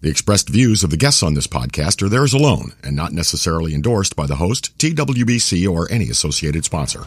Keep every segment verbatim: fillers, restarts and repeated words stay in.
The expressed views of the guests on this podcast are theirs alone and not necessarily endorsed by the host, T W B C, or any associated sponsor.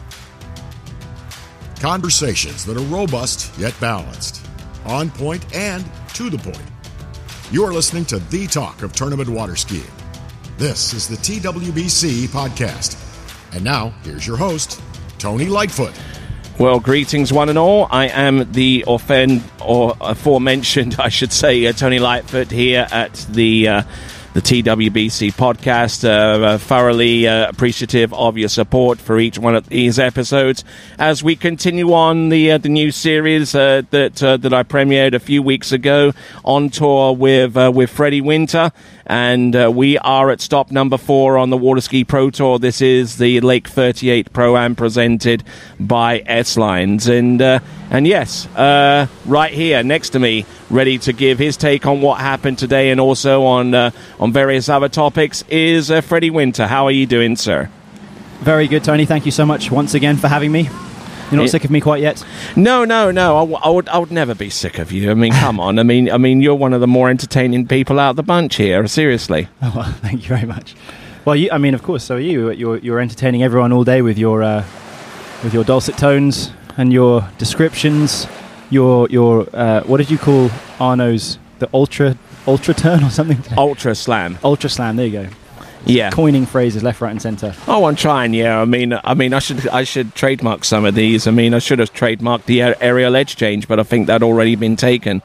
Conversations that are robust yet balanced, on point and to the point. You are listening to the talk of tournament water skiing. This is the T W B C podcast. And now, here's your host, Tony Lightfoot. Well, greetings one and all. I am the offend or aforementioned, I should say, uh, Tony Lightfoot here at the uh, the T W B C podcast. Uh, uh, thoroughly uh, appreciative of your support for each one of these episodes as we continue on the uh, the new series uh, that uh, that I premiered a few weeks ago on tour with uh, with Freddie Winter. And uh, we are at stop number four on the Water Ski Pro Tour. This is the Lake thirty-eight Pro-Am presented by S-Lines. And uh, and yes, uh, right here next to me, ready to give his take on what happened today and also on uh, on various other topics, is uh, Freddie Winter. How are you doing, sir? Very good, Tony. Thank you so much once again for having me. You're not it, sick of me quite yet? No, no, no. I, w- I would, I would never be sick of you. I mean, come on. I mean, I mean, you're one of the more entertaining people out of the bunch here. Seriously. Oh, well, thank you very much. Well, you, I mean, of course, so are you. You're, you're entertaining everyone all day with your, uh, with your dulcet tones and your descriptions. Your, your, uh, what did you call Arno's the ultra, ultra turn or something? Ultra slam. Ultra slam. There you go. Yeah, coining phrases left, right, and centre. Oh, I'm trying. Yeah, I mean, I mean, I should, I should trademark some of these. I mean, I should have trademarked the aerial edge change, but I think that'd already been taken.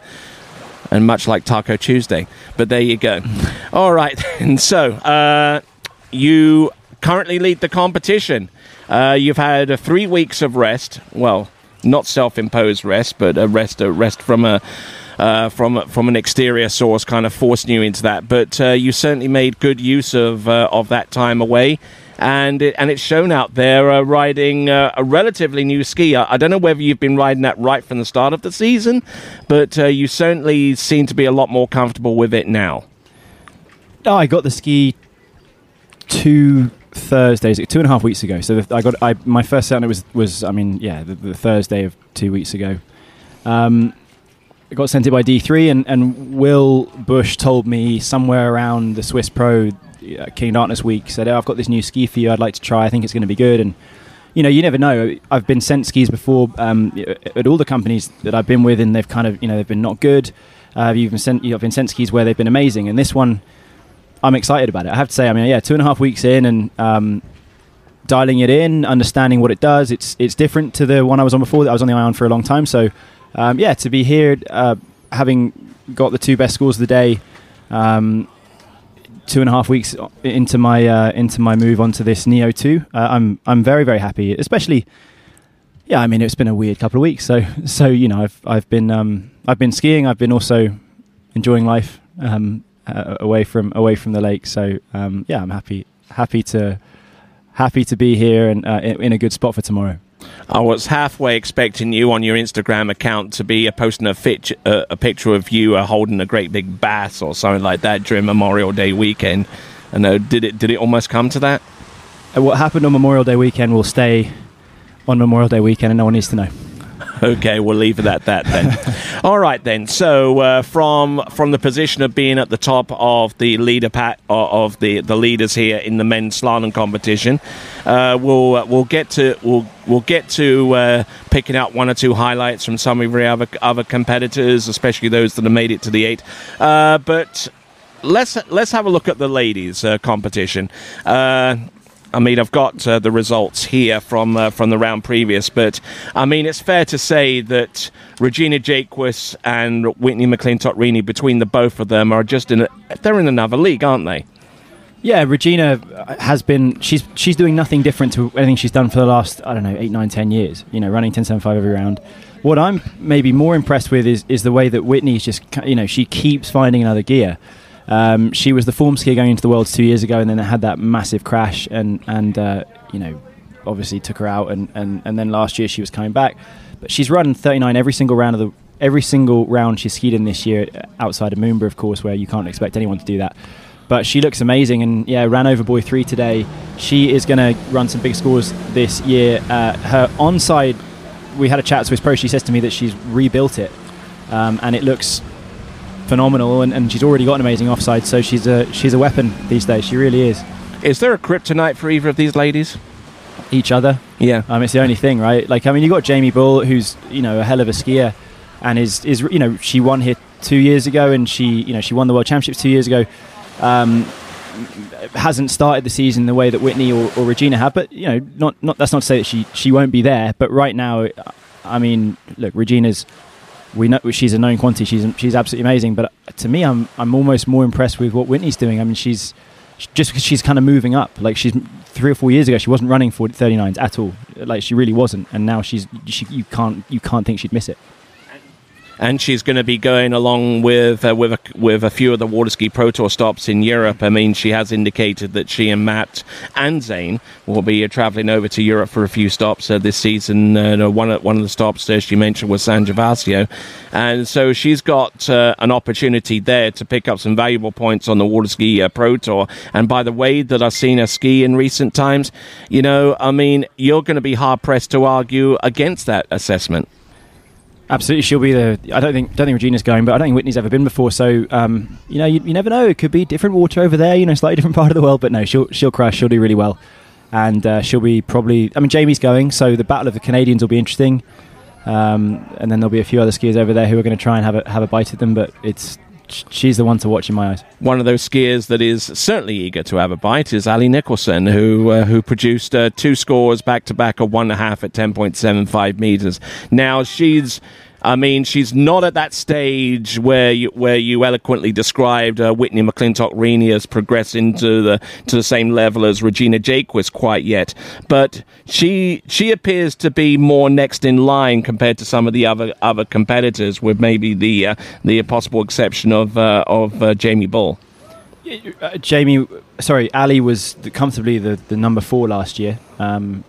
And much like Taco Tuesday, but there you go. All right, and so uh, you currently lead the competition. Uh, you've had uh, three weeks of rest. Well, not self-imposed rest, but a rest, a rest from a. Uh, from from an exterior source kind of forcing you into that, but uh, you certainly made good use of uh, of that time away, and it, and it's shown out there uh, riding uh, a relatively new ski. I, I don't know whether you've been riding that right from the start of the season, but uh, you certainly seem to be a lot more comfortable with it now. Oh, I got the ski two Thursdays, two and a half weeks ago. So the, I got I my first set on it was was I mean yeah the, the Thursday of two weeks ago. Um, I got sent it by D three, and, and Will Bush told me somewhere around the Swiss Pro uh, King Darkness week, said, oh, I've got this new ski for you, I'd like to try, I think it's going to be good. And, you know, you never know. I've been sent skis before um, at all the companies that I've been with, and they've kind of, you know, they've been not good. Uh, you've been sent, you've been sent skis where they've been amazing. And this one, I'm excited about it. I have to say, I mean, yeah, two and a half weeks in and um, dialing it in, understanding what it does. It's it's different to the one I was on before that I was on the Ion for a long time. So, Um, yeah, to be here, uh, having got the two best scores of the day, um, two and a half weeks into my uh, into my move onto this Neo two, uh, I'm I'm very very happy. Especially, yeah, I mean it's been a weird couple of weeks. So so you know I've I've been um, I've been skiing. I've been also enjoying life um, uh, away from away from the lake. So um, yeah, I'm happy happy to happy to be here and uh, in, in a good spot for tomorrow. I was halfway expecting you on your Instagram account to be uh, posting a, fit, uh, a picture of you uh, holding a great big bass or something like that during Memorial Day weekend. And uh, did it did it almost come to that? Uh, what happened on Memorial Day weekend will stay on Memorial Day weekend, and no one needs to know. Okay, we'll leave it at that then. All right then. So uh, from from the position of being at the top of the leader pat of the, the leaders here in the men's slalom competition, uh, we'll uh, we'll get to we'll we'll get to uh, picking out one or two highlights from some of the other other competitors, especially those that have made it to the eight. Uh, but let's let's have a look at the ladies' uh, competition. Uh, I mean, I've got uh, the results here from uh, from the round previous, but I mean, it's fair to say that Regina Jaquess and Whitney McClintock-Rini, between the both of them, are just in a, they're in another league, aren't they? Yeah, Regina has been, she's she's doing nothing different to anything she's done for the last, I don't know, eight, nine, ten years, you know, running ten seventy-five every round. What I'm maybe more impressed with is is the way that Whitney's just, you know, she keeps finding another gear. Um, she was the form skier going into the Worlds two years ago, and then it had that massive crash, and and uh, you know, obviously took her out, and, and, and then last year she was coming back. But she's run thirty-nine every single round of the every single round she's skied in this year, outside of Moomba, of course, where you can't expect anyone to do that. But she looks amazing, and yeah, ran over buoy three today. She is going to run some big scores this year. Uh, her onside, we had a chat with Swiss Pro. She says to me that she's rebuilt it, um, and it looks phenomenal, and, and she's already got an amazing offside. So she's a she's a weapon these days. She really is. Is there a kryptonite for either of these ladies? Each other. Yeah. Um, it's the only thing, right? Like, I mean, you got Jamie Bull, who's, you know, a hell of a skier, and is is you know, she won here two years ago, and she you know she won the World Championships two years ago. Um, hasn't started the season the way that Whitney or, or Regina have, but you know, not not that's not to say that she she won't be there. But right now, I mean, look, Regina's we know she's a known quantity. She's she's absolutely amazing. But to me, I'm I'm almost more impressed with what Whitney's doing. I mean, she's just because she's kind of moving up. Like, she's three or four years ago, she wasn't running for thirty-nines at all. Like, she really wasn't, and now she's she, you can't you can't think she'd miss it. And she's going to be going along with uh, with a, with a few of the Water Ski Pro Tour stops in Europe. I mean, she has indicated that she and Matt and Zane will be uh, travelling over to Europe for a few stops uh, this season. Uh, one of one of the stops uh, she mentioned was San Gervasio, and so she's got uh, an opportunity there to pick up some valuable points on the Water Ski uh, Pro Tour. And by the way that I've seen her ski in recent times, you know, I mean, you're going to be hard pressed to argue against that assessment. Absolutely, she'll be the. I don't think don't think Regina's going, but I don't think Whitney's ever been before. So um, you know, you, you never know. It could be different water over there. You know, slightly different part of the world. But no, she'll she'll crush. She'll do really well, and uh, she'll be probably. I mean, Jamie's going, so the battle of the Canadians will be interesting. Um, and then there'll be a few other skiers over there who are going to try and have a have a bite at them. But it's she's the one to watch in my eyes. One of those skiers that is certainly eager to have a bite is Ali Nicholson, who uh, who produced uh, two scores back to back of one and a half at ten point seven five meters. Now she's. I mean, she's not at that stage where you, where you eloquently described uh, Whitney McClintock-Rini as progressing to the to the same level as Regina Jaquist quite yet, but she she appears to be more next in line compared to some of the other other competitors, with maybe the uh, the possible exception of uh, of uh, Jamie Bull. Uh, Jamie, sorry, Ali was the, comfortably the, the number four last year. Um,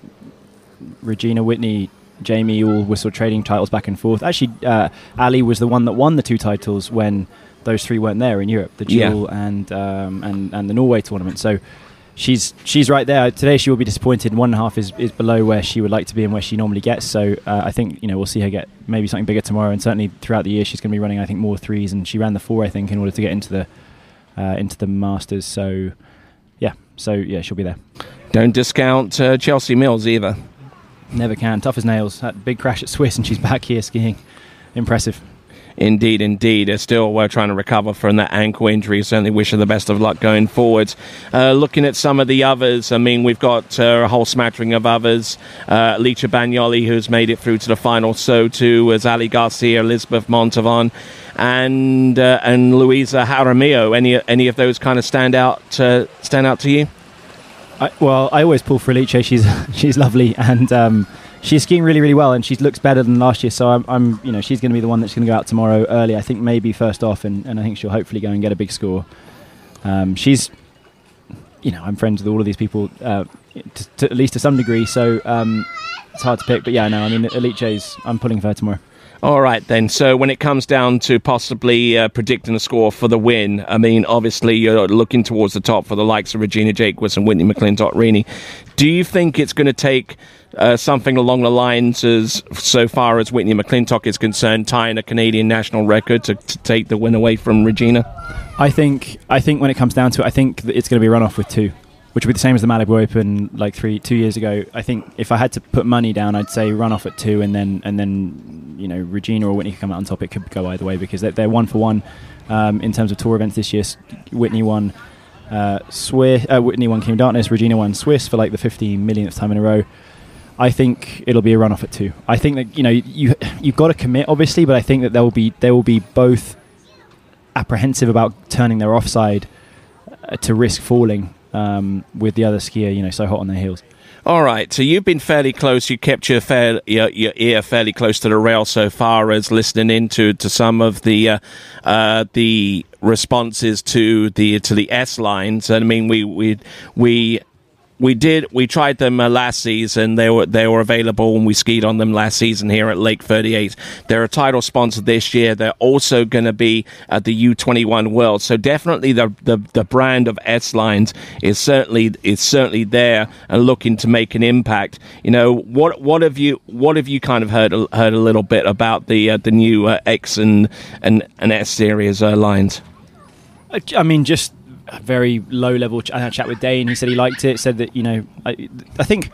Regina, Whitney, Jamie all were sort of trading titles back and forth. Actually, uh, Ali was the one that won the two titles when those three weren't there in Europe, the Jewel yeah. and, um, and and the Norway tournament. So she's she's right there. Today she will be disappointed. One and a half is, is below where she would like to be and where she normally gets. So uh, I think, you know, we'll see her get maybe something bigger tomorrow. And certainly throughout the year she's going to be running, I think, more threes. And she ran the four, I think, in order to get into the uh, into the Masters. So yeah, so yeah, she'll be there. Don't discount uh, Chelsea Mills either. Never can. Tough as nails. That big crash at Swiss and she's back here skiing. Impressive. Indeed, indeed. Uh, still, we're trying to recover from that ankle injury. Certainly wish her the best of luck going forward. Uh, looking at some of the others, I mean, we've got uh, a whole smattering of others. Uh, Licia Bagnoli, who's made it through to the final. So too as Ali Garcia, Elizabeth Montavon, and uh, and Luisa Jaramillo. Any any of those kind of stand out uh, stand out to you? I, well, I always pull for Alice. She's she's lovely, and um, she's skiing really, really well, and she looks better than last year. So I'm, I'm you know, she's going to be the one that's going to go out tomorrow early. I think maybe first off, and, and I think she'll hopefully go and get a big score. Um, she's, you know, I'm friends with all of these people, uh, to, to, at least to some degree. So um, it's hard to pick, but yeah, no, I mean, Alice's, I'm pulling for her tomorrow. All right, then. So when it comes down to possibly uh, predicting a score for the win, I mean, obviously you're looking towards the top for the likes of Regina Jaquist and Whitney McClintock-Rini. Do you think it's going to take uh, something along the lines as, so far as Whitney McClintock is concerned, tying a Canadian national record to, to take the win away from Regina? I think I think when it comes down to it, I think that it's going to be a runoff with two, which would be the same as the Malibu Open like three two years ago. I think if I had to put money down, I'd say run off at two, and then and then you know, Regina or Whitney could come out on top. It could go either way because they're, they're one for one um, in terms of tour events this year. Whitney won uh, Swiss, uh, Whitney won King of Darkness, Regina won Swiss for like the fifty millionth time in a row. I think it'll be a run off at two. I think that, you know, you you've got to commit obviously, but I think that there will be they will be both apprehensive about turning their offside uh, to risk falling. Um, with the other skier, you know, so hot on their heels. All right, so you've been fairly close. You kept your, fair, your, your ear fairly close to the rail so far as listening into to some of the uh, uh, the responses to the to the S lines. I mean, we we we we did. We tried them uh, last season. They were they were available when we skied on them last season here at Lake thirty-eight. They're a title sponsor this year. They're also going to be at the U twenty-one World. So definitely the, the the brand of S-Lines is certainly is certainly there and looking to make an impact. You know, what what have you what have you kind of heard heard a little bit about the uh, the new uh, X and and, and S series uh, lines? I mean, just a very low level. Ch- I had a chat with Dane. He said he liked it. Said that, you know, I, I think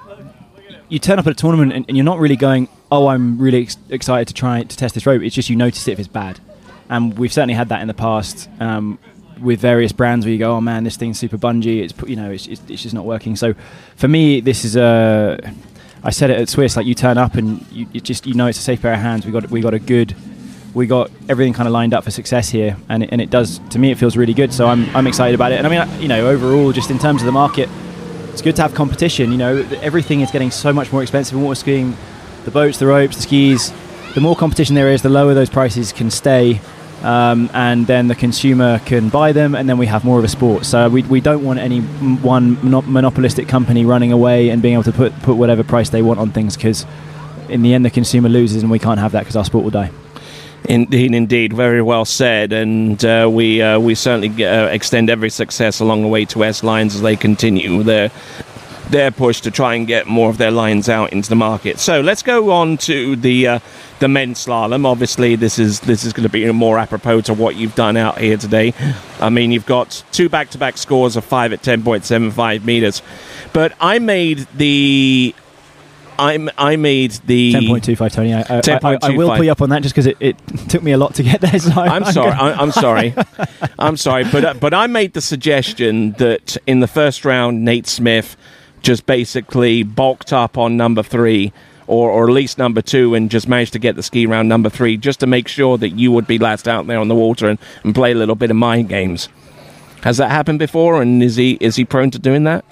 you turn up at a tournament and, and you're not really going, oh, I'm really ex- excited to try to test this rope. It's just you notice it if it's bad, and we've certainly had that in the past um, with various brands where you go, oh man, this thing's super bungee. It's you know, it's, it's it's just not working. So for me, this is a. I said it at Swiss, like you turn up and you, you just you know it's a safe pair of hands. We got we got a good. We got everything kind of lined up for success here, and it, and it does. To me, it feels really good. So I'm I'm excited about it. And I mean, I, you know, overall, just in terms of the market, it's good to have competition. You know, everything is getting so much more expensive in water skiing. The boats, the ropes, the skis. The more competition there is, the lower those prices can stay, um, and then the consumer can buy them, and then we have more of a sport. So we we don't want any one monopolistic company running away and being able to put put whatever price they want on things, because in the end, the consumer loses, and we can't have that because our sport will die. Indeed, indeed, very well said, and uh, we uh, we certainly uh, extend every success along the way to S-Lines as they continue their their push to try and get more of their lines out into the market. So let's go on to the uh, the men's slalom. Obviously, this is this is going to be more apropos to what you've done out here today. I mean, you've got two back-to-back scores of five at ten point seven five meters, but I made the. I'm, I made the ten point two five, Tony. I, I, I, I will pull you up on that just because it, it took me a lot to get there. So I'm, I'm sorry. I, I'm sorry. I'm sorry. But uh, but I made the suggestion that in the first round, Nate Smith just basically bulked up on number three, or, or at least number two, and just managed to get the ski round number three, just to make sure that you would be last out there on the water and, and play a little bit of mind games. Has that happened before? And is he is he prone to doing that?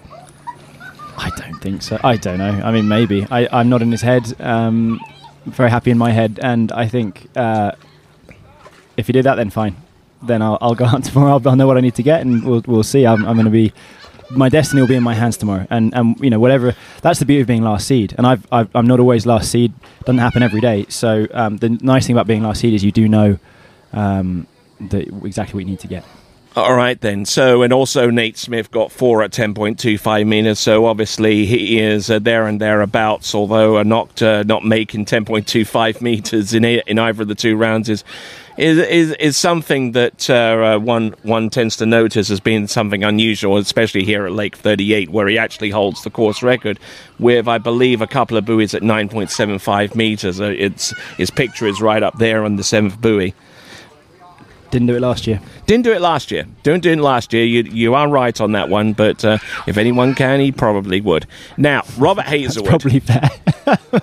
I don't think so. I don't know. I mean, maybe. I, I'm not in his head. Um, very happy in my head. And I think uh, if he did that, then fine. Then I'll, I'll go out tomorrow. I'll, I'll know what I need to get, and we'll we'll see. I'm, I'm going to be... My destiny will be in my hands tomorrow. And, and you know, whatever... That's the beauty of being last seed. And I've, I've, I'm not always last seed. Doesn't happen every day. So um, the nice thing about being last seed is you do know um, the, exactly what you need to get. All right, then. So, and also Nate Smith got four at ten point two five meters. So, obviously, he is uh, there and thereabouts, although uh, not uh, not making ten point two five meters in a, in either of the two rounds is is is, is something that uh, uh, one one tends to notice as being something unusual, especially here at Lake thirty-eight, where he actually holds the course record with, I believe, a couple of buoys at nine point seven five meters. Uh, it's his picture is right up there on the seventh buoy. Didn't do it last year. Didn't do it last year. Didn't do it last year. You you are right on that one, but uh, if anyone can, he probably would. Now, Robert Hazelwood. That's probably fair.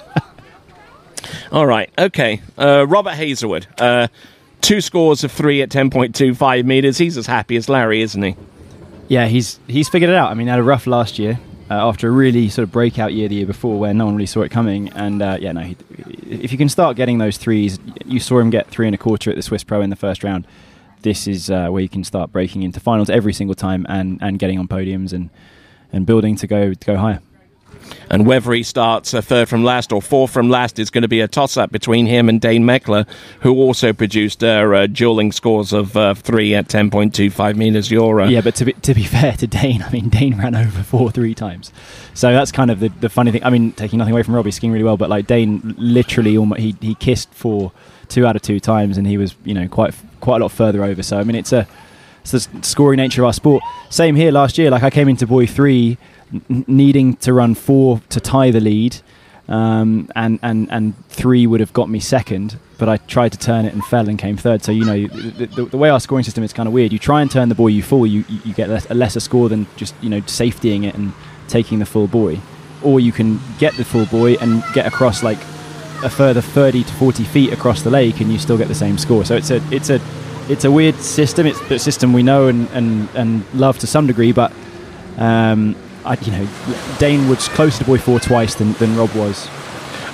All right, okay. Uh, Robert Hazelwood. Uh, two scores of three at ten point two five meters. He's as happy as Larry, isn't he? Yeah, he's he's figured it out. I mean, he had a rough last year uh, after a really sort of breakout year the year before where no one really saw it coming. And uh, yeah, no, he, if you can start getting those threes, you saw him get three and a quarter at the Swiss Pro in the first round. This is uh, where you can start breaking into finals every single time and, and getting on podiums and, and building to go to go higher. And whether he starts uh, third from last or fourth from last is going to be a toss-up between him and Dane Meckler, who also produced uh, uh, dueling scores of uh, three at ten point two five meters. Your, uh, yeah, but to be, to be fair to Dane, I mean, Dane ran over four three times. So that's kind of the, the funny thing. I mean, taking nothing away from Robbie, skiing really well, but like Dane literally, almost, he, he kissed for two out of two times, and he was, you know, quite quite a lot further over. So, I mean, it's a it's the scoring nature of our sport. Same here last year. Like, I came into buoy three n- needing to run four to tie the lead, um, and, and, and three would have got me second, but I tried to turn it and fell and came third. So, you know, the, the, the way our scoring system is kind of weird. You try and turn the buoy, you fall, you, you get a lesser score than just, you know, safetying it and taking the full buoy. Or you can get the full buoy and get across, like, a further thirty to forty feet across the lake, and you still get the same score. So it's a it's a it's a weird system. It's a system we know and, and, and love to some degree, but um, I, you know, Dane was closer to buoy four twice than, than Rob was.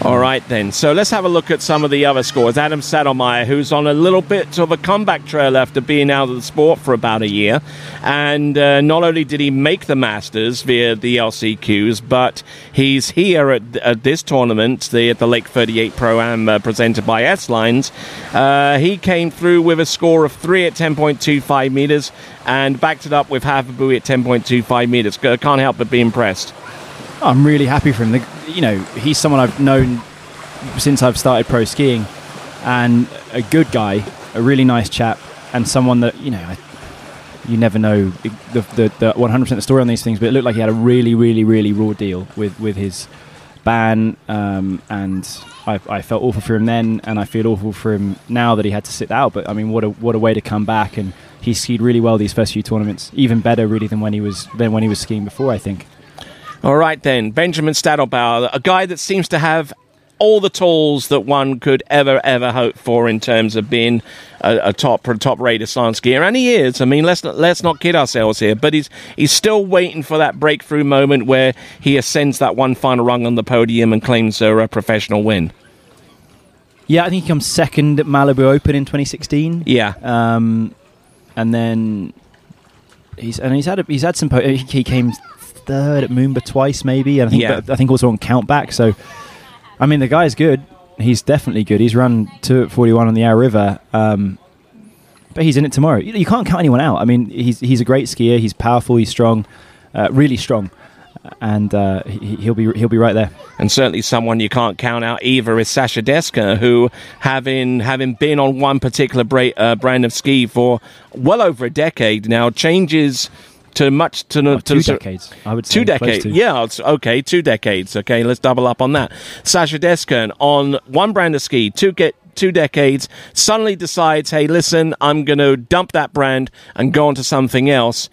All right, then. So let's have a look at some of the other scores. Adam Saddlemeyer, who's on a little bit of a comeback trail after being out of the sport for about a year. And uh, not only did he make the Masters via the L C Qs, but he's here at, at this tournament, the, at the Lake thirty-eight Pro-Am uh, presented by S-Lines. Uh, he came through with a score of three at ten point two five meters and backed it up with half a buoy at ten point two five meters. Can't help but be impressed. I'm really happy for him. The, you know, he's someone I've known since I've started pro skiing, and a good guy, a really nice chap, and someone that, you know, I, you never know the, the, the one hundred percent the story on these things, but it looked like he had a really, really, really raw deal with, with his ban, um, and I, I felt awful for him then, and I feel awful for him now that he had to sit out. But I mean, what a what a way to come back, and he skied really well these first few tournaments, even better really than when he was than when he was skiing before, I think. All right, then. Benjamin Stadelbauer, a guy that seems to have all the tools that one could ever, ever hope for in terms of being a, a top a top-rate slalom skier. And he is. I mean, let's not, let's not kid ourselves here. But he's he's still waiting for that breakthrough moment where he ascends that one final rung on the podium and claims a, a professional win. Yeah, I think he comes second at Malibu Open in twenty sixteen. Yeah. Um, and then he's and he's had a, he's had some. Po- he came third at Moomba twice, maybe. And I think, yeah. but I think also on Countback. So, I mean, the guy's good. He's definitely good. He's run two at forty-one on the Yarra River. Um, but he's in it tomorrow. You, you can't count anyone out. I mean, he's he's a great skier. He's powerful. He's strong, uh, really strong, and uh, he, he'll be he'll be right there. And certainly someone you can't count out either is Sasha Deska, who, having having been on one particular bra- uh, brand of ski for well over a decade now, changes to much to, oh, to two to, decades. I would say two decades. Yeah, it's, okay, two decades. Okay, let's double up on that. Sasha Deska on one brand of ski, two get two decades, suddenly decides, hey, listen, I'm going to dump that brand and go on to something else.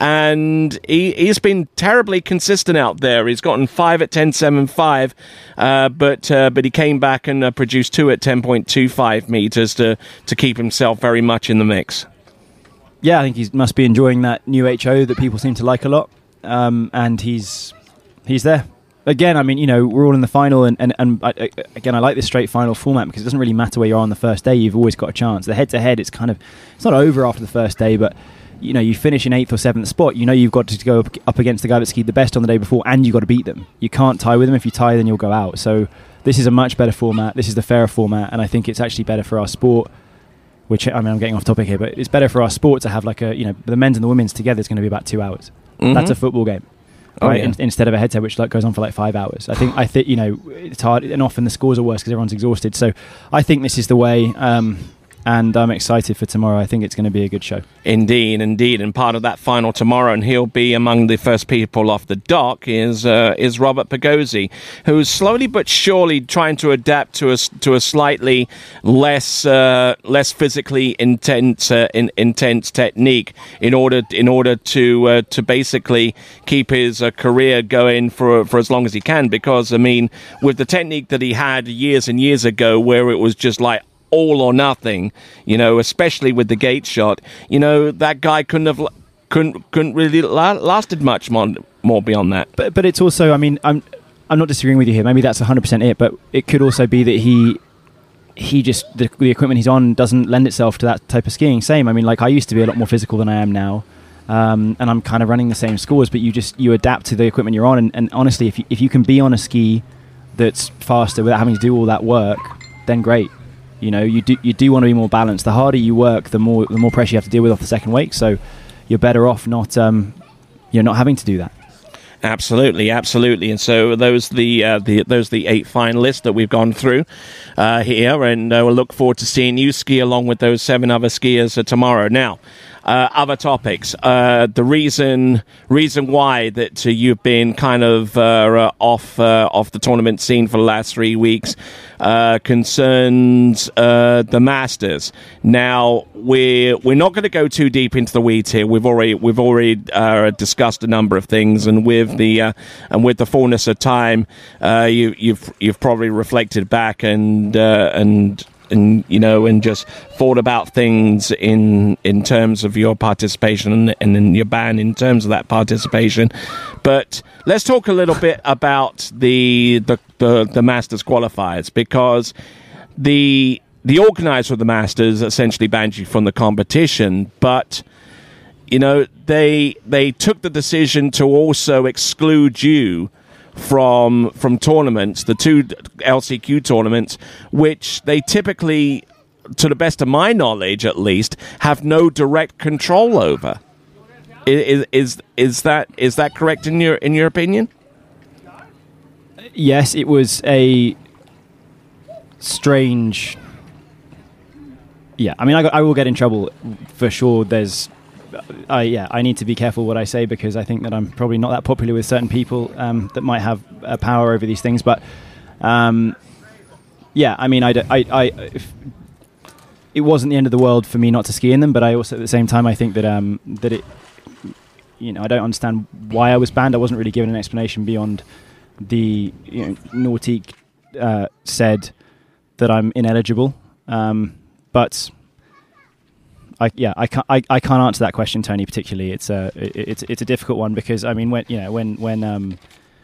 And he, he's been terribly consistent out there. He's gotten five at ten seven five, uh, but uh, but he came back and uh, produced two at ten point two five meters to to keep himself very much in the mix. Yeah, I think he must be enjoying that new H O that people seem to like a lot, um, and he's he's there. Again, I mean, you know, we're all in the final, and, and, and I, again, I like this straight final format because it doesn't really matter where you are on the first day. You've always got a chance. The head-to-head, it's kind of, it's not over after the first day, but, you know, you finish in eighth or seventh spot, you know you've got to go up, up against the guy that skied the best on the day before, and you've got to beat them. You can't tie with them. If you tie, then you'll go out. So this is a much better format. This is the fairer format, and I think it's actually better for our sport. Which, I mean, I'm getting off topic here, but it's better for our sport to have like a, you know, the men's and the women's together is going to be about two hours. Mm-hmm. That's a football game, oh, right? Yeah. In, instead of a head-to-head, which like goes on for like five hours. I think, I think, you know, it's hard, and often the scores are worse because everyone's exhausted. So I think this is the way, um, and I'm excited for tomorrow. I think it's going to be a good show. Indeed, indeed. And part of that final tomorrow, and he'll be among the first people off the dock, is uh, is Robert Pagozzi, who's slowly but surely trying to adapt to a, to a slightly less uh, less physically intense uh, in, intense technique in order in order to uh, to basically keep his uh, career going for for as long as he can. Because, I mean, with the technique that he had years and years ago, where it was just like all or nothing, you know, especially with the gate shot, you know, that guy couldn't have couldn't couldn't really la- lasted much more, more beyond that. But but it's also, I mean, I'm I'm not disagreeing with you here. Maybe that's one hundred percent it, but it could also be that he he just the, the equipment he's on doesn't lend itself to that type of skiing. Same. I mean, like I used to be a lot more physical than I am now. Um, and I'm kind of running the same scores, but you just you adapt to the equipment you're on. And, and honestly, if you, if you can be on a ski that's faster without having to do all that work, then great. You know, you do you do want to be more balanced. The harder you work, the more the more pressure you have to deal with off the second wake. So you're better off not um, you're not having to do that. Absolutely, absolutely. And so those the uh, the those the eight finalists that we've gone through uh, here, and uh, we'll look forward to seeing you ski along with those seven other skiers uh, tomorrow. Now, uh, other topics. Uh, the reason reason why that uh, you've been kind of uh, uh, off uh, off the tournament scene for the last three weeks uh, concerns uh, the Masters. Now, we're we're not going to go too deep into the weeds here. We've already we've already uh, discussed a number of things, and with the uh, and with the fullness of time, uh, you, you've you've probably reflected back and uh, and and you know, and just thought about things in in terms of your participation and, and in your band in terms of that participation. But let's talk a little bit about the the the, the Masters qualifiers, because the the organizer of the Masters essentially banned you from the competition, but you know, they they took the decision to also exclude you from from tournaments, the two L C Q tournaments, which they typically, to the best of my knowledge at least, have no direct control over. Is is is that is that correct in your in your opinion? Yes, it was a strange. Yeah, I mean, I, got, I will get in trouble for sure. There's. I yeah, I need to be careful what I say, because I think that I'm probably not that popular with certain people um, that might have uh, power over these things. But um, yeah, I mean, I, I, I if it wasn't the end of the world for me not to ski in them, but I also at the same time I think that um, that it, you know, I don't understand why I was banned. I wasn't really given an explanation beyond the you know, Nautique uh, said that I'm ineligible, um, but. I, yeah, I can't. I, I can't answer that question, Tony. Particularly, it's a it, it's it's a difficult one, because I mean, when you know when when um,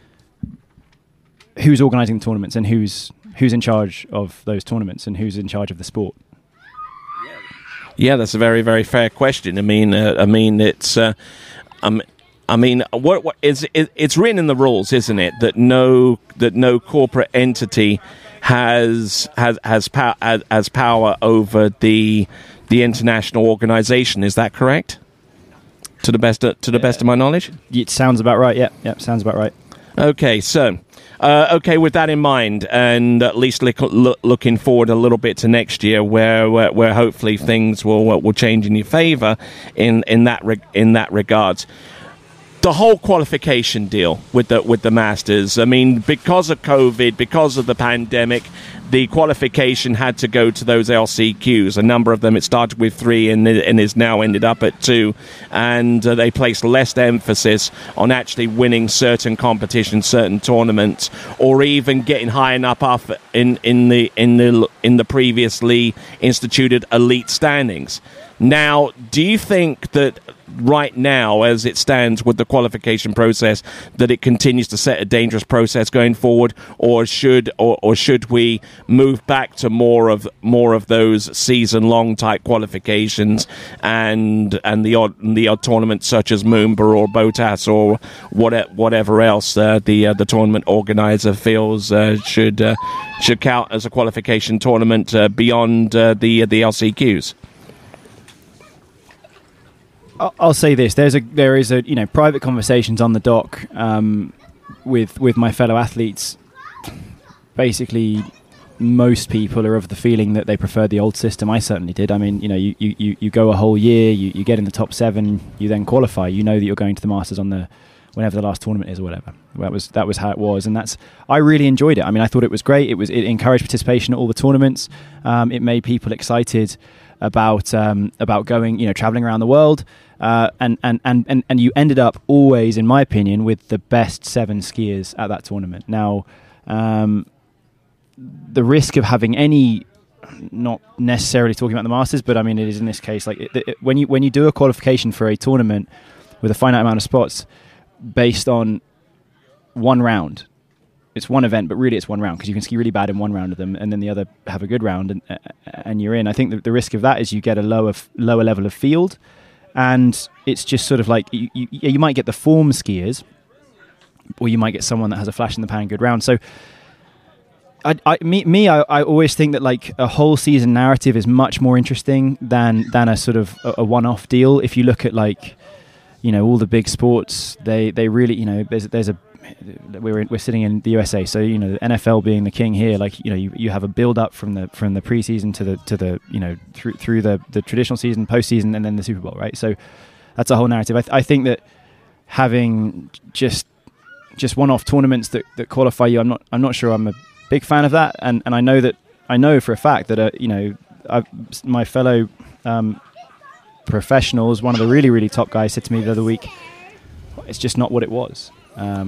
who's organising the tournaments, and who's who's in charge of those tournaments, and who's in charge of the sport? Yeah, that's a very very fair question. I mean, uh, I mean, it's uh, um, I mean, what what is it, it's written in the rules, isn't it, that no that no corporate entity has has has power has, has power over the. the international organisation. Is that correct? To the best of, to the yeah. best of my knowledge? It sounds about right, yeah. Yeah, sounds about right. Okay, so, uh, okay, with that in mind, and at least look, look, looking forward a little bit to next year, where where, where hopefully things will will change in your favour in, in, that re- in that regards. The whole qualification deal with the with the Masters, I mean, because of COVID, because of the pandemic, the qualification had to go to those L C Qs. A number of them, it started with three and, and is now ended up at two. And uh, they placed less emphasis on actually winning certain competitions, certain tournaments, or even getting high enough up in, in the in the in the previously instituted elite standings. Now, do you think that right now, as it stands with the qualification process, that it continues to set a dangerous process going forward, or should or, or should we move back to more of more of those season-long type qualifications and and the odd the odd tournaments such as Moomba or Botas or what, whatever else uh, the uh, the tournament organizer feels uh, should uh, should count as a qualification tournament uh, beyond uh, the uh, the L C Qs? I'll say this: there's a there is a you know private conversations on the dock um, with with my fellow athletes. Basically, most people are of the feeling that they prefer the old system. I certainly did. I mean, you know, you, you, you go a whole year, you, you get in the top seven, you then qualify. You know that you're going to the Masters on the whenever the last tournament is or whatever. That was that was how it was, and that's I really enjoyed it. I mean, I thought it was great. It was it encouraged participation at all the tournaments. Um, it made people excited about um, about going, you know, traveling around the world. Uh, and, and, and, and, and you ended up always, in my opinion, with the best seven skiers at that tournament. Now, um, the risk of having any, not necessarily talking about the Masters, but I mean, it is in this case, like it, it, when you when you do a qualification for a tournament with a finite amount of spots based on one round, it's one event, but really it's one round, because you can ski really bad in one round of them, and then the other have a good round, and uh, and you're in. I think that the risk of that is you get a lower lower level of field. And it's just sort of like you, you, you might get the form skiers, or you might get someone that has a flash in the pan good round. So, I, I, me, me, I, I always think that like a whole season narrative is much more interesting than than a sort of a, a one-off deal. If you look at like, you know, all the big sports, they, they really, you know, there's there's a we're we're sitting in the U S A, so you know the N F L being the king here, like you know you, you have a build up from the from the preseason to the to the you know through through the, the traditional season, postseason, and then the Super Bowl, right? So that's a whole narrative. I, th- I think that having just just one off tournaments that, that qualify you, I'm not I'm not sure I'm a big fan of that, and and I know that I know for a fact that uh, you know I've, my fellow um, professionals, one of the really really top guys said to me the other week, it's just not what it was. Um,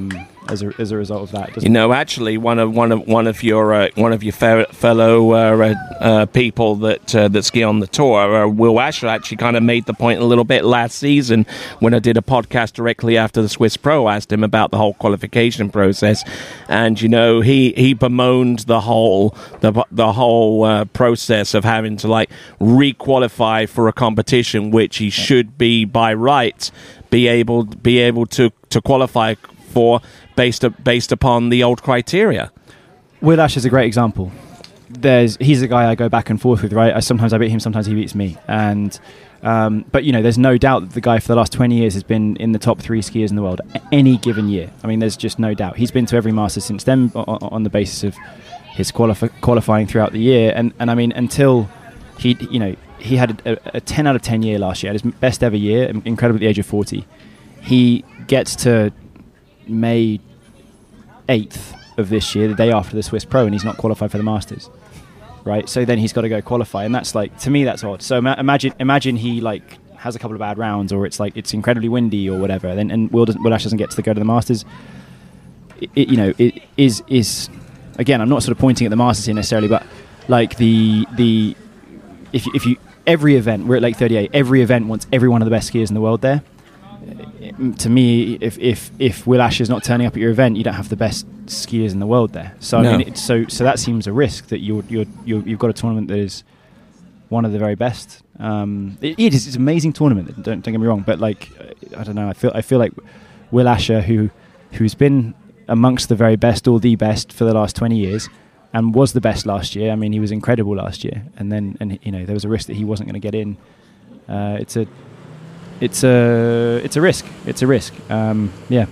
as a as a result of that. You know, actually, one of one of one of your uh, one of your fe- fellow uh, uh, people that uh, that ski on the tour, uh, Will Asher, actually kind of made the point a little bit last season when I did a podcast directly after the Swiss Pro. I asked him about the whole qualification process, and you know, he, he bemoaned the whole the the whole uh, process of having to like re-qualify for a competition which he should be by right be able be able to, to qualify for based based upon the old criteria. Will Asher is a great example. There's he's a guy I go back and forth with, right? I, sometimes I beat him, sometimes he beats me, and um, but you know, there's no doubt that the guy for the last twenty years has been in the top three skiers in the world any given year. I mean, there's just no doubt. He's been to every Masters since then on, on the basis of his qualif- qualifying throughout the year, and and I mean, until he, you know, he had a, a ten out of ten year last year, his best ever year, incredible at the age of forty. He gets to May eighth of this year, the day after the Swiss Pro, and he's not qualified for the Masters, right? So then he's got to go qualify, and that's like, to me, that's odd. So ima- imagine imagine he like has a couple of bad rounds, or it's like it's incredibly windy or whatever, then and Will, doesn't, Will Asher doesn't get to go to the Masters. It, it, you know, it is is again, I'm not sort of pointing at the Masters here necessarily, but like the the if you, if you every event, we're at Lake thirty-eight, every event wants every one of the best skiers in the world there. To me, if if if Will Asher's not turning up at your event, you don't have the best skiers in the world there. So no. I mean, it, so so that seems a risk that you're you're, you're you've got a tournament that is one of the very best. Um, it, it is it's an amazing tournament. Don't don't get me wrong, but like I don't know, I feel I feel like Will Asher, who who's been amongst the very best or the best for the last twenty years, and was the best last year. I mean, he was incredible last year, and then and you know there was a risk that he wasn't going to get in. Uh, it's a It's a it's a risk. It's a risk. Um, yeah.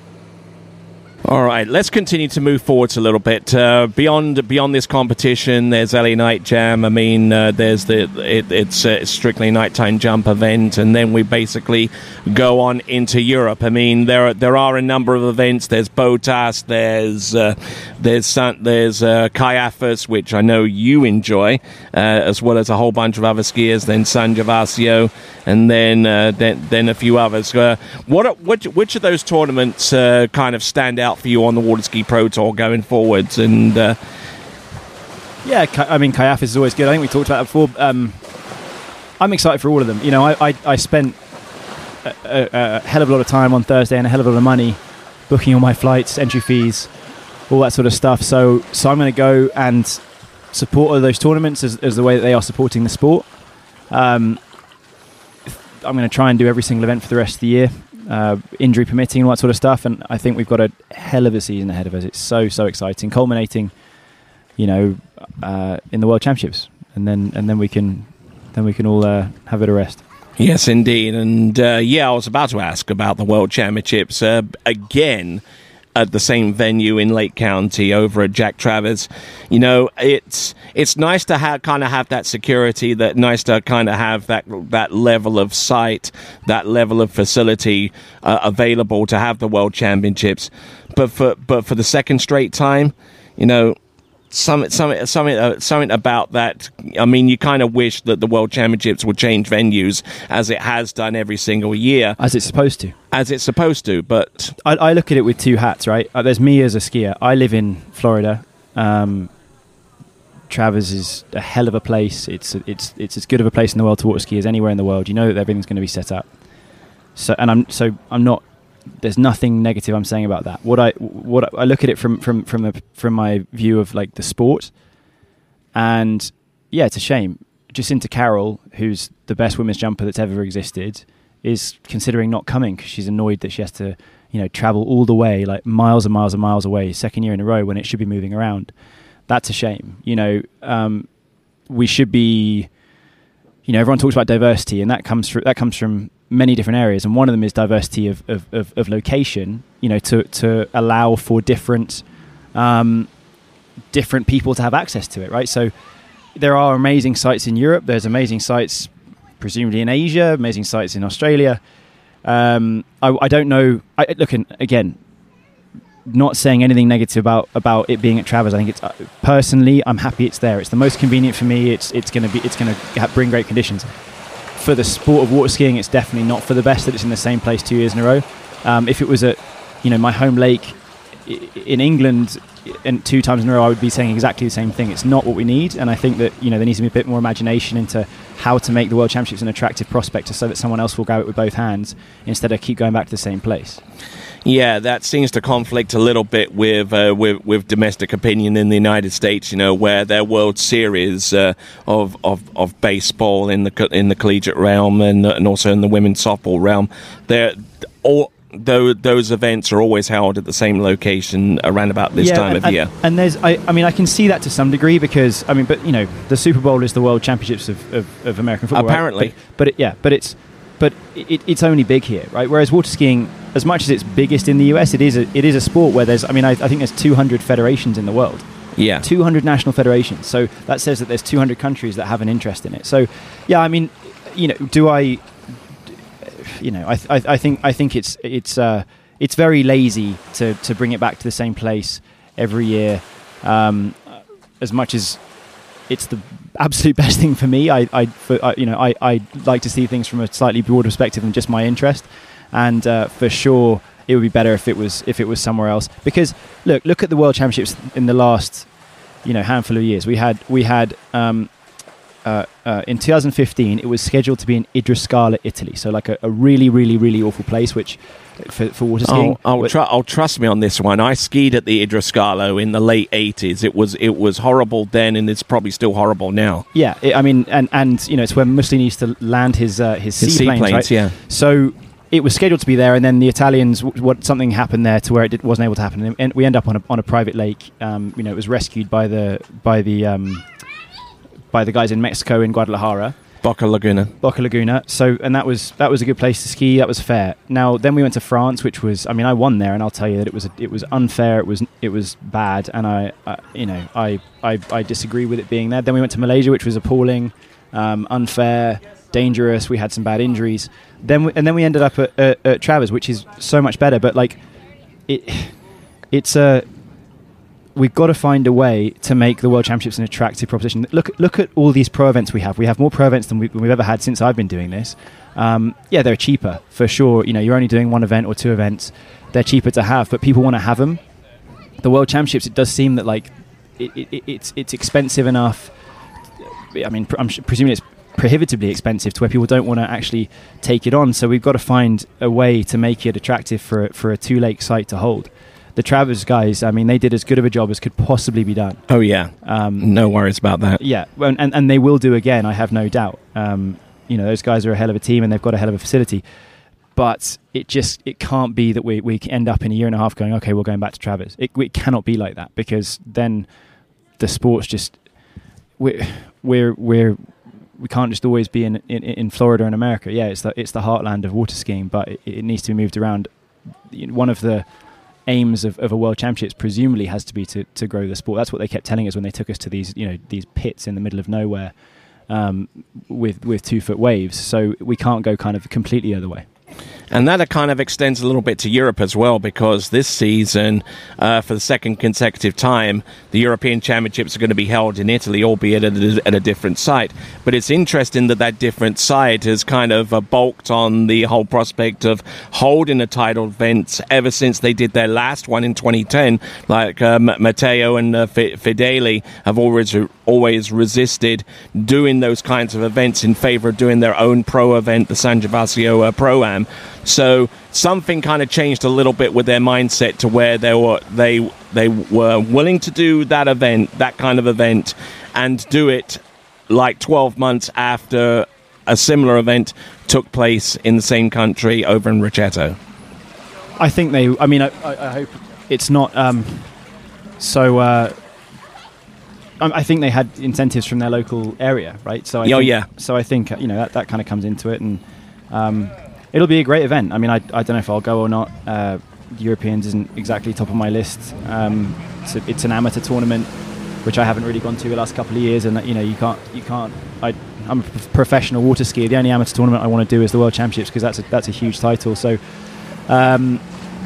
All right, let's continue to move forwards a little bit. Uh, beyond beyond this competition, there's L A Night Jam. I mean, uh, there's the it, it's uh, strictly nighttime jump event, and then we basically go on into Europe. I mean, there are, there are a number of events. There's Botas, there's uh, there's San, there's uh, Caiaphas, which I know you enjoy, uh, as well as a whole bunch of other skiers. Then San Gervasio, and then uh, then then a few others. Uh, what are, which which of those tournaments uh, kind of stand out for you on the Water Ski Pro Tour going forwards? And uh, yeah, I mean, Caiaphas is always good. I think we talked about it before. Um, I'm excited for all of them. You know, I I, I spent a, a, a hell of a lot of time on Thursday and a hell of a lot of money booking all my flights, entry fees, all that sort of stuff. So so I'm going to go and support all those tournaments as, as the way that they are supporting the sport. Um, I'm going to try and do every single event for the rest of the year. Uh, injury permitting, all that sort of stuff, and I think we've got a hell of a season ahead of us. It's so so exciting, culminating, you know, uh, in the World Championships, and then and then we can then we can all uh, have a bit of rest. Yes, indeed, and uh, yeah, I was about to ask about the World Championships uh, again. At the same venue in Lake County over at Jack Travers. You know, it's it's nice to have kind of have that security, that nice to kind of have that that level of site, that level of facility uh, available to have the World Championships. But for but for the second straight time, you know, something something something uh, something about that. I mean, you kind of wish that the World Championships would change venues as it has done every single year, as it's supposed to. As it's supposed to, but I, I look at it with two hats, right? Uh, there's me as a skier. I live in Florida. Um, Travers is a hell of a place. It's it's it's as good of a place in the world to water ski as anywhere in the world. You know that everything's going to be set up. So and I'm so I'm not. There's nothing negative I'm saying about that. What I what I look at it from from from a, from my view of like the sport, and yeah, it's a shame. Jacinta Carroll, who's the best women's jumper that's ever existed, is considering not coming because she's annoyed that she has to, you know, travel all the way, like miles and miles and miles away, second year in a row when it should be moving around. That's a shame. You know, um, we should be, you know, everyone talks about diversity, and that comes from that comes from many different areas, and one of them is diversity of of, of, of location. You know, to to allow for different um, different people to have access to it, right? So there are amazing sites in Europe. There's amazing sites, presumably in Asia, amazing sites in Australia. Um, I, I don't know. I, look, and again, not saying anything negative about, about it being at Travers. I think it's uh, personally, I'm happy it's there. It's the most convenient for me. It's it's going to be it's going to bring great conditions. For the sport of water skiing, it's definitely not for the best that it's in the same place two years in a row. Um, if it was at, you know, my home lake in England, and two times in a row, I would be saying exactly the same thing. It's not what we need, and I think that you know there needs to be a bit more imagination into how to make the World Championships an attractive prospect, so that someone else will go it with both hands instead of keep going back to the same place. Yeah, that seems to conflict a little bit with uh, with, with domestic opinion in the United States. You know, where their World Series uh, of, of of baseball in the in the collegiate realm and and also in the women's softball realm, they're all. Though those events are always held at the same location around about this yeah, time and, of and, year. And there's, I, I mean, I can see that to some degree because, I mean, but you know, the Super Bowl is the World Championships of, of, of American football. Apparently, right? but, but it, yeah, but it's but it, it's only big here, right? Whereas water skiing, as much as it's biggest in the U S, it is a, it is a sport where there's, I mean, I, I think there's two hundred federations in the world. Yeah, two hundred national federations. So that says that there's two hundred countries that have an interest in it. So, yeah, I mean, you know, do I, you know, I I, I think I think it's it's. Uh, It's very lazy to, to bring it back to the same place every year. Um, as much as it's the absolute best thing for me, I, I, for, I you know I, I like to see things from a slightly broader perspective than just my interest. And uh, for sure, it would be better if it was if it was somewhere else. Because look, look at the World Championships in the last you know handful of years. We had we had. Um, Uh, uh, in two thousand fifteen, it was scheduled to be in Idris Scala, Italy. So, like a, a really, really, really awful place, which for, for water skiing. Oh, oh, tr- oh, trust me on this one. I skied at the Idris Scala in the late eighties. It was it was horrible then, and it's probably still horrible now. Yeah, it, I mean, and, and you know, it's where Mussolini used to land his uh, his, his seaplanes, seaplanes, right? yeah. So it was scheduled to be there, and then the Italians, what something happened there to where it did, wasn't able to happen, and we end up on a on a private lake. Um, you know, it was rescued by the by the. Um, by the guys in Mexico in Guadalajara. Boca Laguna. Boca Laguna. So, and that was that was a good place to ski. That was fair. Now, then we went to France, which was, I mean, I won there, and I'll tell you that it was a, it was unfair. It was it was bad, and I, uh, you know, I, I I disagree with it being there. Then we went to Malaysia, which was appalling, um, unfair, dangerous. We had some bad injuries. Then we, and then we ended up at, at, at Travers, which is so much better. But like, it it's a we've got to find a way to make the World Championships an attractive proposition. Look, look at all these pro events we have. We have more pro events than, we, than we've ever had since I've been doing this. Um, yeah, they're cheaper for sure. You know, you're only doing one event or two events. They're cheaper to have, but people want to have them. The World Championships, it does seem that like it, it, it's it's expensive enough. I mean, I'm presuming it's prohibitively expensive to where people don't want to actually take it on. So we've got to find a way to make it attractive for for a two lake site to hold. The Travers guys, I mean, they did as good of a job as could possibly be done. Oh, yeah. Um, no worries about that. Yeah, and, and, and they will do again, I have no doubt. Um, you know, those guys are a hell of a team and they've got a hell of a facility. But it just, it can't be that we, we end up in a year and a half going, okay, we're going back to Travers. It, it cannot be like that because then the sport's just, we're, we're, we're, we can't just always be in, in, in Florida and America. Yeah, it's the, it's the heartland of water skiing, but it, it needs to be moved around. One of the aims of, of a World Championships presumably has to be to, to grow the sport. That's what they kept telling us when they took us to these, you know, these pits in the middle of nowhere um, with with two foot waves. So we can't go kind of completely the other way. And that kind of extends a little bit to Europe as well, because this season, uh, for the second consecutive time, the European Championships are going to be held in Italy, albeit at a, at a different site. But it's interesting that that different site has kind of uh, bulked on the whole prospect of holding a title event ever since they did their last one in twenty ten. Like uh, Matteo and uh, Fedeli have always always resisted doing those kinds of events in favor of doing their own pro event, the San Gervasio uh, Pro-Am. So something kind of changed a little bit with their mindset to where they were they they were willing to do that event, that kind of event, and do it like twelve months after a similar event took place in the same country over in Rocchetto. I think they. I mean, I, I hope it's not um, so. Uh, I think they had incentives from their local area, right? So I oh think, yeah. So I think you know that, that kind of comes into it, and um, it'll be a great event. I mean, I, I don't know if I'll go or not. Uh, the Europeans isn't exactly top of my list. Um, it's, a, it's an amateur tournament, which I haven't really gone to the last couple of years, and you know you can't you can't. I, I'm a professional water skier. The only amateur tournament I want to do is the World Championships because that's a, that's a huge title. So, um,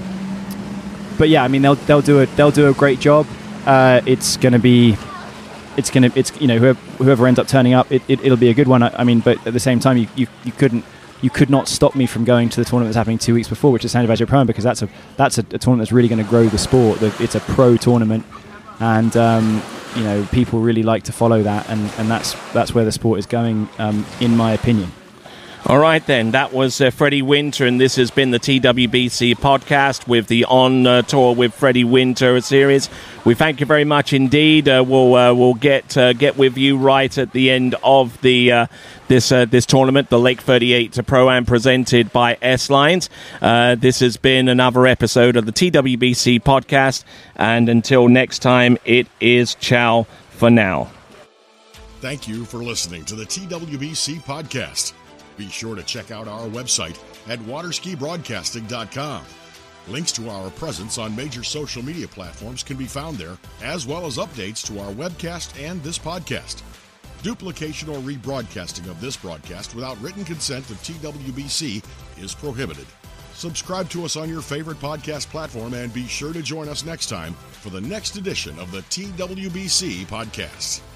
but yeah, I mean they'll they'll do a they'll do a great job. Uh, it's going to be. It's gonna. It's you know whoever, whoever ends up turning up, it, it it'll be a good one. I, I mean, but at the same time, you, you, you couldn't you could not stop me from going to the tournament that's happening two weeks before, which is San Badger Pro, because that's a that's a, a tournament that's really going to grow the sport. It's a pro tournament, and um, you know, people really like to follow that, and, and that's that's where the sport is going, um, in my opinion. All right, then. That was uh, Freddie Winter, and this has been the T W B C podcast with the On uh, Tour with Freddie Winter series. We thank you very much indeed. Uh, we'll uh, we'll get uh, get with you right at the end of the uh, this uh, this tournament, the Lake thirty-eight Pro-Am presented by S-Lines. Uh, this has been another episode of the T W B C podcast, and until next time, it is ciao for now. Thank you for listening to the T W B C podcast. Be sure to check out our website at waterski broadcasting dot com. Links to our presence on major social media platforms can be found there, as well as updates to our webcast and this podcast. Duplication or rebroadcasting of this broadcast without written consent of T W B C is prohibited. Subscribe to us on your favorite podcast platform, and be sure to join us next time for the next edition of the T W B C podcast.